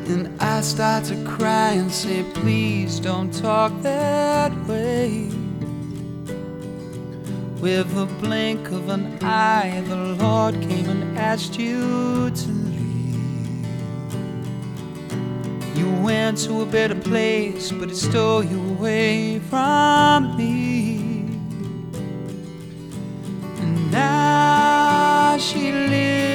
And I start to cry and say, please don't talk that way. With a blink of an eye, the Lord came and asked you to leave. You went to a better place, but it stole you away from me. And now she lives